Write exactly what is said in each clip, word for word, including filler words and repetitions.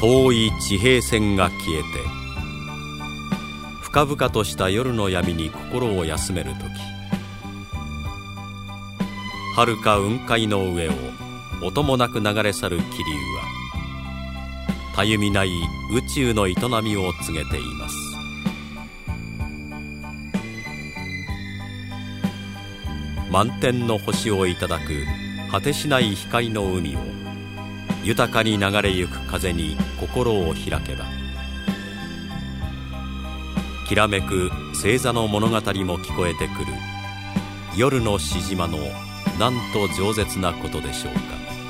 遠い地平線が消えて、深々とした夜の闇に心を休める時、遥か雲海の上を音もなく流れ去る気流は、たゆみない宇宙の営みを告げています。満天の星をいただく果てしない光の海を、豊かに流れゆく風に心を開けば、きらめく星座の物語も聞こえてくる夜のしじまのなんと饒舌なことでしょうか。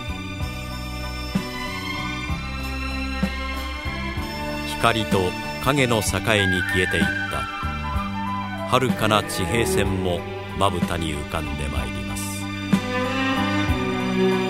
光と影の境に消えていった遥かな地平線もまぶたに浮かんでまいります。